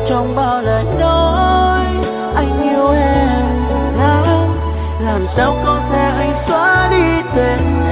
trong bao lời nói anh yêu em lắm, làm sao có thể anh xóa đi tên